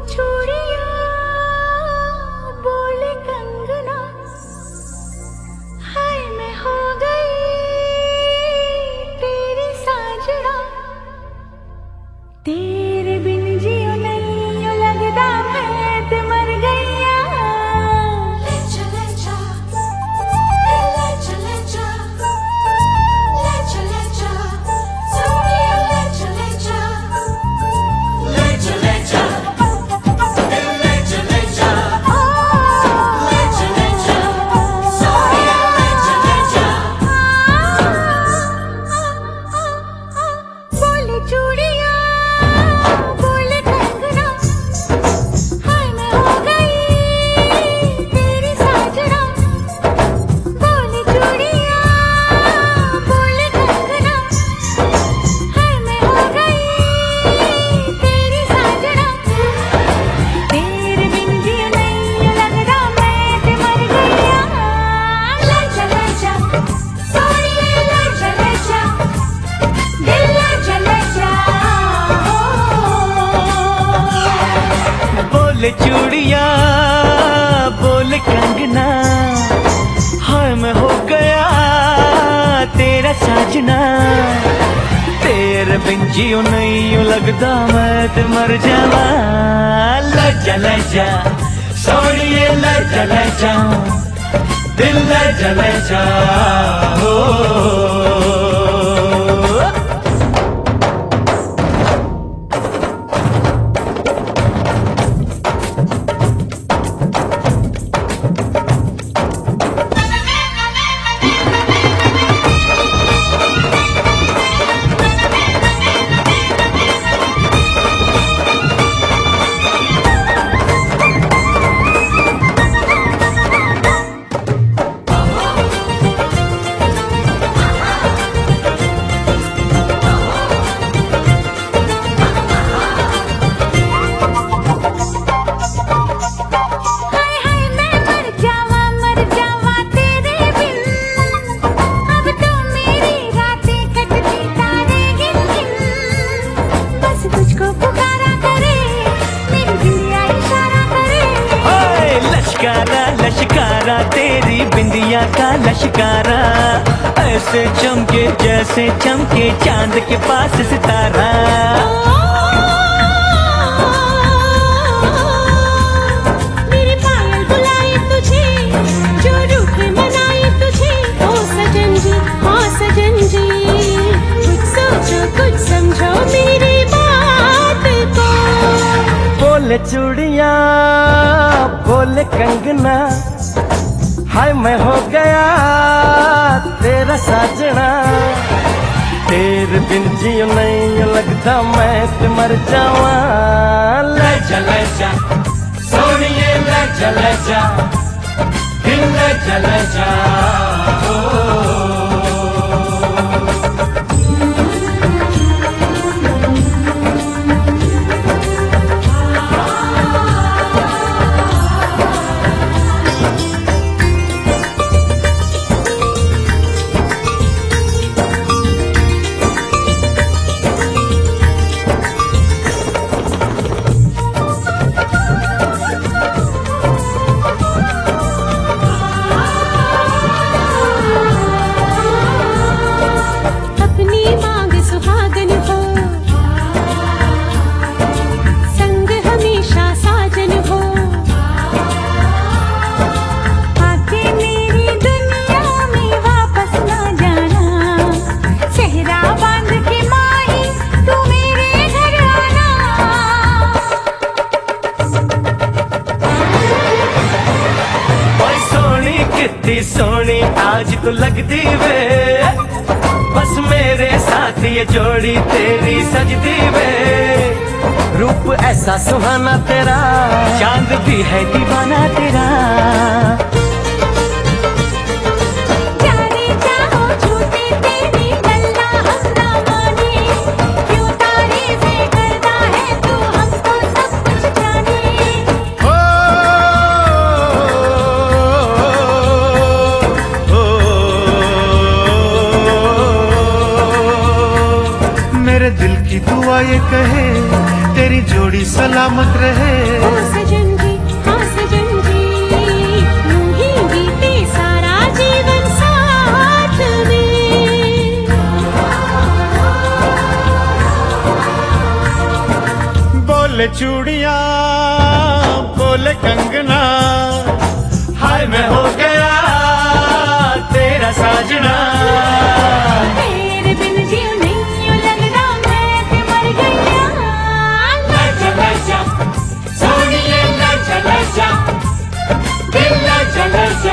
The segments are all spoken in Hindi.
चूड़ियां बोले कंगना, हाय मैं हो गई तेरी साजना, तेरे बिन जियो नहीं यूं लगदा मैं ते मर गईया। ले चले जा, ले चले जा, ले चले जा, सोनिया ले चले जा, ले चले जा, ले चले जा, ले चले जा, सोनिया ले चले जा। बोले चूड़ियां बोले कंगना, हाय मैं हो गई तेरी साजना, बोले चूड़ियां बोले कंगना, हाय मैं हो गई तेरी साजना, तेरे बिन जियो नहीं यूं लगदा मैं ते मर गईया। ले चले जा सोनिए ले चले जा, दिल ले चले जा। बोले चूड़ियां बोले कंगना, हाय मैं हो गया तेरा साजना, तेरे बिन जियो नहीं यूं लगदा मैं ते मर जावा। ले चले जा सोनिए ले चले जा, दिल ले चले जा। हो हाय हाय मैं मर जावा तेरे बिन, अब तो मेरी रातें कटती तारे गिन गिन, बस तुझको पुकारा करे मेरी बिंदिया इशारा करे। हाय लश्कारा लश्कारा तेरी बिंदिया का लश्कारा, ऐसे चमके जैसे चमके चांद के पास सितारा। मेरी पायल बुलाए तुझे, जो रूठ मनाए तुझे, ओ सजन जी कुछ सोचो कुछ समझो मेरी बात को। बोले चूड़ियां बोले कंगना, हाय मैं हो गया तेरा साजना, तेरे बिन जियो नहीं यूं लगदा मैं ते मर जावा। ले चले जा सोनिए ले चले जा, दिल ले चले जा। ओ अपनी मांग सुहागन हो, संग हमेशा साजन हो, आके मेरी दुनिया में वापस ना जाना, सेहरा बांध के माही तू मेरे घर आना। ओए सोनी कितनी सोनी आज तू लगदी वे, बस मेरे साथ ये जोड़ी तेरी सजदी वे। रूप ऐसा सुहाना तेरा, चांद भी है दीवाना तेरा। जाने चाहो झूठी तेरी गल्ला हम ना माने, क्यों तारीफें करता है तू हमको सब कुछ जाने। ओ, ओ, मेरे दिल की दुआ ये कहे तेरी जोड़ी सलामत रहे। ओ सजन जी, हाँ सजन जी, यूं ही बीते सारा जीवन साथ में। बोले चूड़िया बोले कंगना, हाय मैं हो गया तेरा साजना। तेरे बिन जीव नहीं यूं लगदा मैं ते मर गईया। लजा लजा सोनिए लजा लजा, दिल लजा लजा।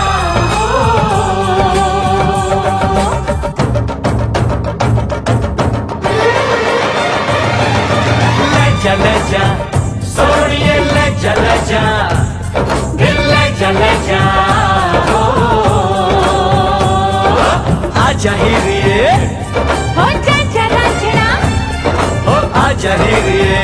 लजा लजा सोनिए लजा लजा, दिल लजा लजा। आजा हीरे हो जा जरा जरा, ओ आजा हीरे।